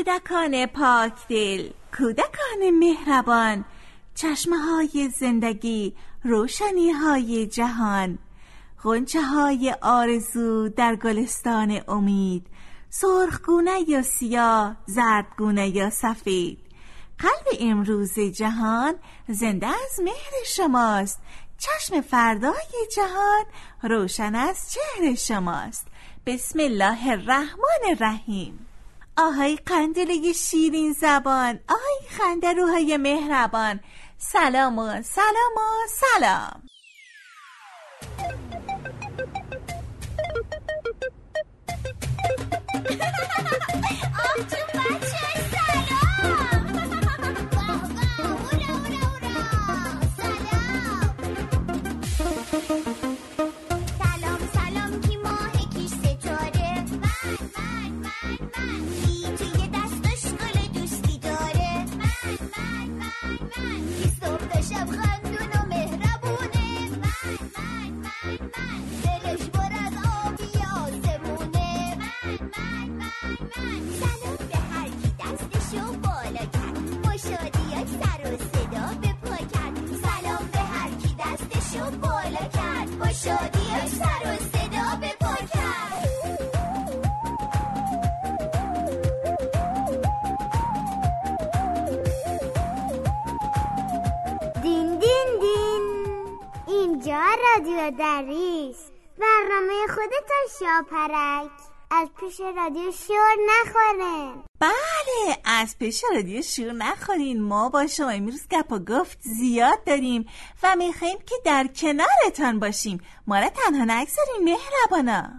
کودکان پاکدل، کودکان مهربان، چشمه‌های زندگی، روشنی‌های جهان، غنچه‌های آرزو در گلستان امید، سرخگونه یا سیاه، زردگونه یا سفید. قلب امروز جهان زنده از مهر شماست. چشم فردای جهان روشن از چهر شماست. بسم الله الرحمن الرحیم. آهای قندیل شیرین زبان، آهای خنده روهای مهربان، سلام و سلام و سلام. رادیو دریس، برنامه خودتون شاپرک. از پیش رادیو شور نخورین. بله، از پیش رادیو شور نخورین. ما با شما امروز گپ و گفت زیاد داریم و میخواییم که در کنارتان باشیم. ما را تنها نگذارین مهربانا.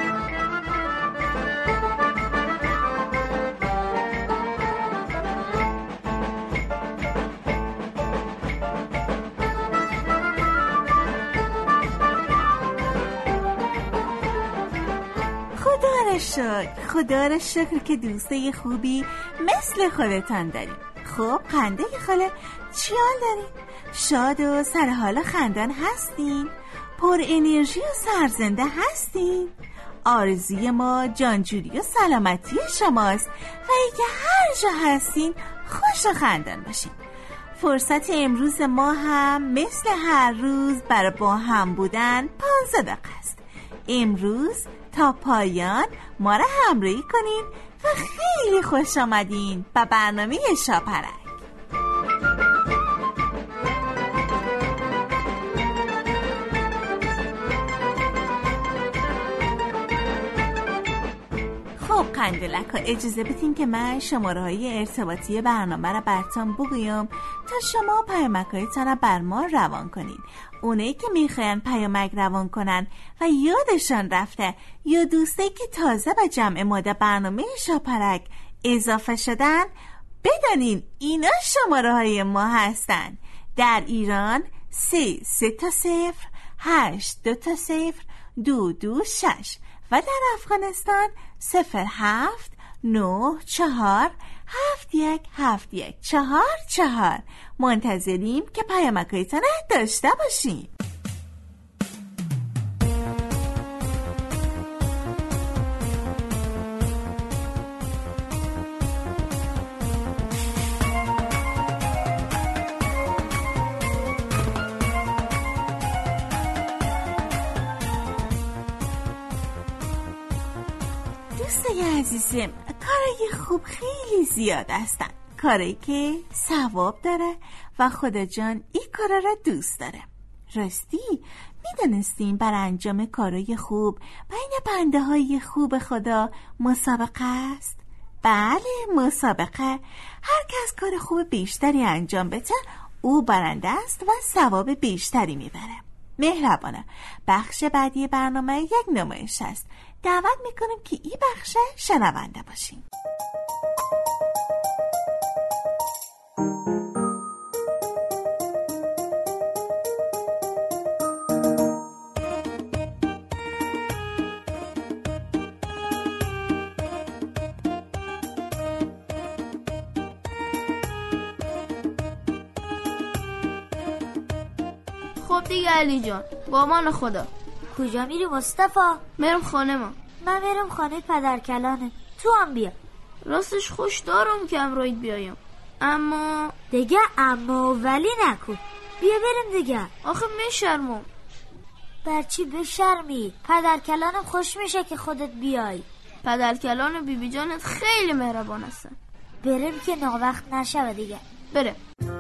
خدا را شکر که دوستای خوبی مثل خودتان داریم. خب قنده خاله چیال دارین؟ شاد و سرحال خندان هستین؟ پر انرژی و سرزنده هستین؟ آرزوی ما جانجوری و سلامتی شماست و اگه هر جا هستین خوش و خندان باشین. فرصت امروز ما هم مثل هر روز برای با هم بودن 15 دقیقه است. امروز تا پایان ما را همراهی کنین و خیلی خوش آمدین به برنامه شاپرک. خب قندلک ها، اجازه بدین که من شماره های ارتباطی برنامه را براتون بگویم تا شما پیامک‌هایتان را بر ما روان کنین. اونایی که میخواین پیامک روان کنن و یادشان رفته یا دوستایی که تازه به جمع ما در برنامه شاپرک اضافه شدن، بدانین اینا شماره های ما هستن. در ایران 3-3-0 8-2-0-226 و در افغانستان 0794717144. منتظریم که پیامک‌هایتان داشته باشیم. دوستای عزیزم، کارای خوب خیلی زیاد هستن، کاری که ثواب داره و خدا جان این کارا را دوست داره. راستی میدونستین بر انجام کارای خوب بین بنده های خوب خدا مسابقه است؟ بله، مسابقه. هر کس کار خوب بیشتری انجام بده او برنده است و ثواب بیشتری میبره. مهربانه، بخش بعدی برنامه یک نمایش است. دعوت میکنم که این بخش شنونده باشیم. خب دیگه علی جان، با امان خدا. کجا میری مصطفی؟ میرم خانه ما. من میرم خانه پدرکلانه. تو هم بیا. راستش خوش دارم که امروید بیایم، اما دیگه اما ولی نکن. بیا بریم دیگه. آخه میشرمم. برچی بشرمی؟ پدر کلانم خوش میشه که خودت بیای. پدر کلان بیبی جانت خیلی مهربان هستن. بریم که ناوقت نشه دیگه. بریم.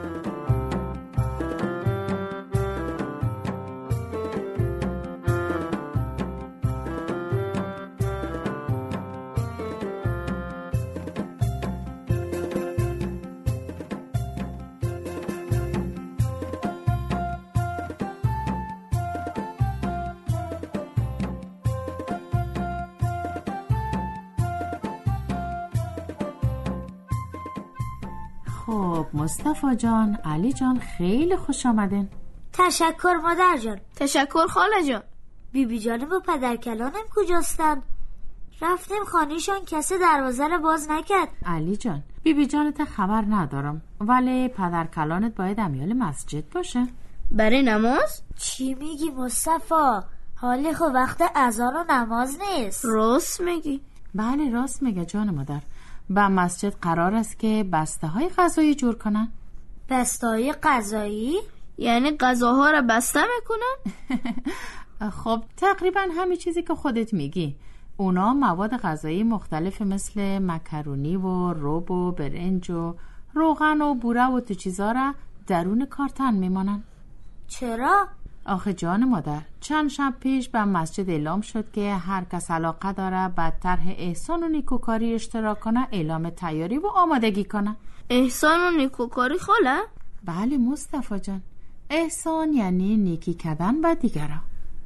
خب مصطفی جان، علی جان، خیلی خوش آمدین. تشکر مادر جان. تشکر خاله جان. بیبی جانم و پدر کلانم کجاستن؟ رفتیم خانهشان، کسی دروازه رو باز نکرد. علی جان، بیبی جانت خبر ندارم، ولی پدر کلانت باید امیال مسجد باشه. برای نماز؟ چی میگی مصطفی؟ حالی خب وقت اذان و نماز نیست. راست میگی؟ بله راست میگه جان مادر. با مسجد قرار است که بسته های غذایی جور کنن. بسته های غذایی؟ یعنی غذاها رو بسته میکنن؟ خب تقریبا همین چیزی که خودت میگی. اونا مواد غذایی مختلف مثل مکرونی و رب و برنج و روغن و بوره و تو چیزا را درون کارتن میمانن. چرا؟ آخه جان مادر، چند شب پیش به مسجد اعلام شد که هر کس علاقه داره به طرح احسان و نیکوکاری اشتراک کنه، اعلام تیاری و آمادگی کنه. احسان و نیکوکاری خاله؟ بله مصطفی جان، احسان یعنی نیکی کردن به دیگران.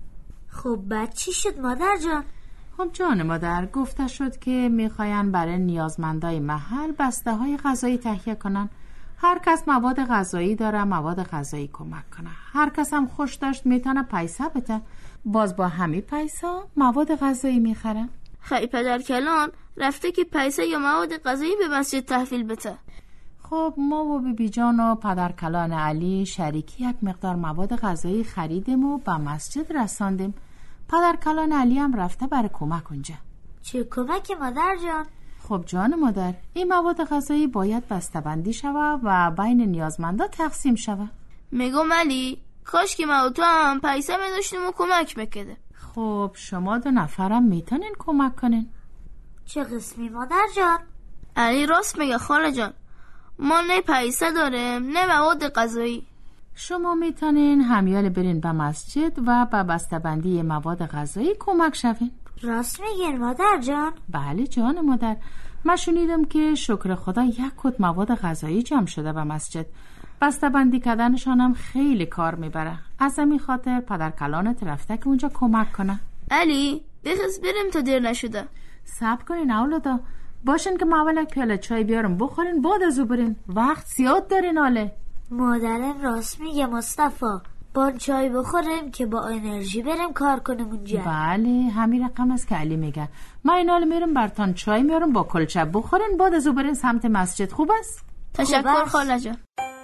خب بعد چی شد مادر جان؟ خب جان مادر، گفته شد که میخواین برای نیازمندای محل بسته های غذایی تهیه کنن. هر کس مواد غذایی داره مواد غذایی کمک کنه. هر کس هم خوش داشت میتونه پیسه بده. باز با همین پیسه مواد غذایی میخرن. خیلی پدر کلان رفته که پیسه یا مواد غذایی به مسجد تحویل بده. خب ما و بیبی جان و پدر کلان علی شریکی یک مقدار مواد غذایی خریدیم و به مسجد رساندیم. پدر کلان علی هم رفته برای کمک اونجا. چه کمکی مادر جان؟ خب جان مادر، این مواد غذایی باید بسته‌بندی شوه و بین نیازمندا تقسیم شوه. میگم علی، کاش که ما و تو هم پیسه میداشتیم و کمک میکرده. خب شما 2 نفرم میتونین کمک کنین. چه قسمی مادر جان؟ علی راست میگه خاله جان، ما نه پیسه داریم نه مواد غذایی. شما میتونین همیال برین به مسجد و به بسته‌بندی مواد غذایی کمک شوین. راست میگین مادر جان؟ بله جان مادر، من شنیدم که شکر خدا 1 کت مواد غذایی جمع شده به مسجد. بسته‌بندی کردنشان هم خیلی کار میبره. از همین خاطر پدر کلانت رفته که اونجا کمک کنه. علی بخیز بریم تا دیر نشده. صبر کنین اولادا، باشین که ما اول 1 پیاله چای بیارم بخورین، بعد از او برین. وقت زیاد دارین آله. مادرم راست میگه مصطفی، با چای بخوریم که با انرژی بریم کار کنیم اونجا. بله همین رقم است که علی میگه. من اینال میرم برتان چای میارم با کلچه بخورین، بعد از او برین سمت مسجد. خوب است؟ تشکر خاله جان.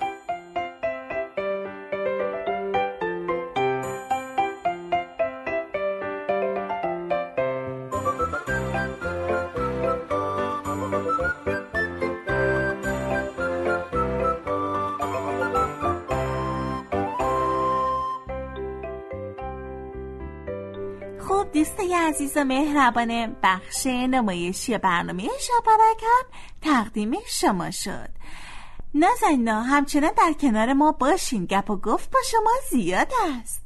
دوستای عزیز و مهربان، بخش نمایشی برنامه شاپرک هم تقدیم شما شد. نازنینا همچنان در کنار ما باشین، گپ و گفت با شما زیاد است.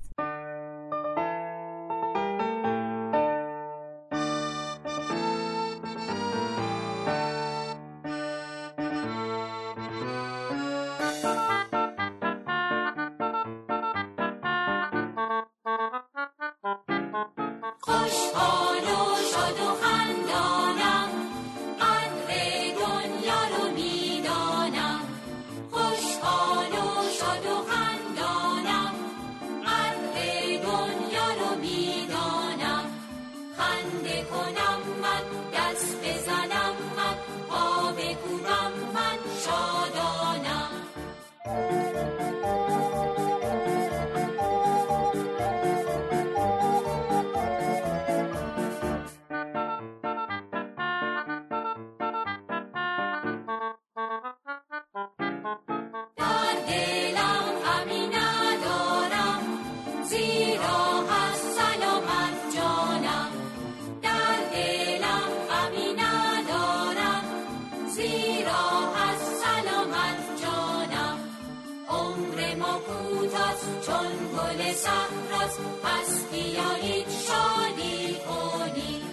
زیرا از سلامت جانم، در دلم غمی ندارم، زیرا از سلامت جانم. عمر ما کوتاست چون گل صحراست، پس بیایید شادی کنیم.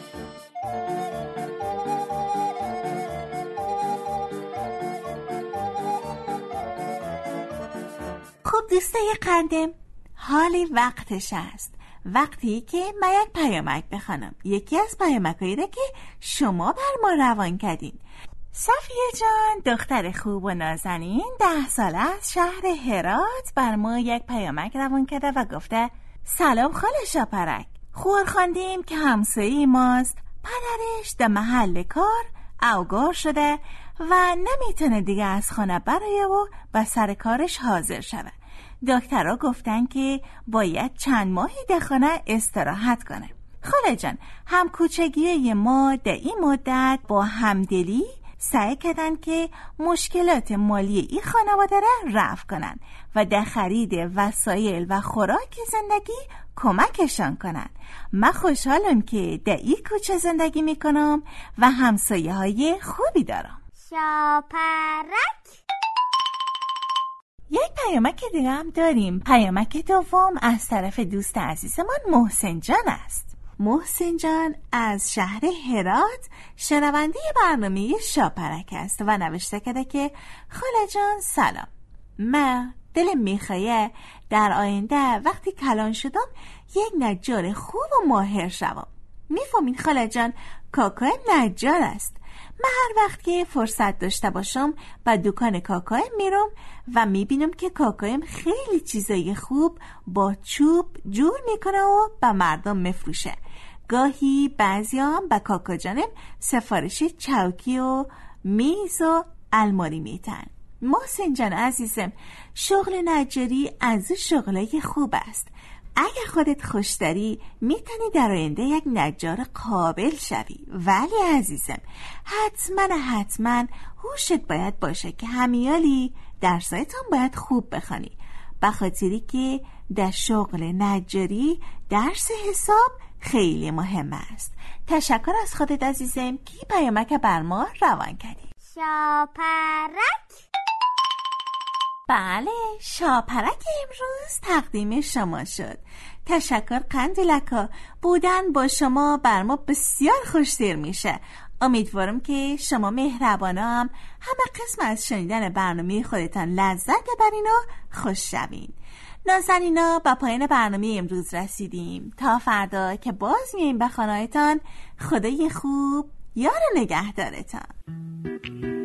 خب دوستای قندم، حالی وقتش است، وقتی که من یک پیامک بخوانم. یکی از پیامکایی را که شما بر ما روان کردین. صفیه جان دختر خوب و نازنین 10 ساله از شهر هرات بر ما یک پیامک روان کرده و گفته سلام خاله شاپرک، خور خواندیم که همسایه ماست پدرش در محل کار اوگار شده و نمیتونه دیگه از خانه برایه و به سر کارش حاضر شده. دکترها گفتن که باید چند ماهی در خانه استراحت کنه. خاله جان، هم کوچگیه ما در این مدت با همدلی سعی کردن که مشکلات مالی این خانواده را رفع کنن و در خرید وسایل و خوراک زندگی کمکشان کنن. من خوشحالم که در این کوچه زندگی میکنم و همسایه های خوبی دارم. شاپرک. یک پیامک دیگه هم داریم. پیامک دوم از طرف دوست عزیزمان محسن جان است. محسن جان از شهر هرات شنونده برنامه شاپرک است و نوشته کرده که خاله جان سلام، من دلم میخواه در آینده وقتی کلان شدم یک نجار خوب و ماهر شوم. میفهمین خاله جان، کاکایم نجار است. من هر وقت که فرصت داشته باشم به دکان کاکایم میرم و میبینم که کاکایم خیلی چیزای خوب با چوب جور میکنه و به مردم میفروشه. گاهی بعضی هم به کاکا جانم سفارش چوکی و میز و الماری میتن. محسن جان عزیزم، شغل نجاری از شغلای خوب است. اگه خودت خوش داری میتونی در آینده یک نجار قابل شوی، ولی عزیزم حتما هوشت باید باشه که همیالی درسایتان باید خوب بخوانی، به خاطری که در شغل نجاری درس حساب خیلی مهم است. تشکر از خودت عزیزم که پیامک بر ما روان کردی. شاپرک. بله، شاپرک امروز تقدیم شما شد. تشکر قندلکا، بودن با شما بر ما بسیار خوش‌دیر میشه. امیدوارم که شما مهربانا هم همه قسم از شنیدن برنامه خودتان لذت ببرین و خوش شوین. نازنینا، به پایان برنامه امروز رسیدیم. تا فردا که باز میاییم به خانه‌تان. خدای خوب یار نگهدارتان.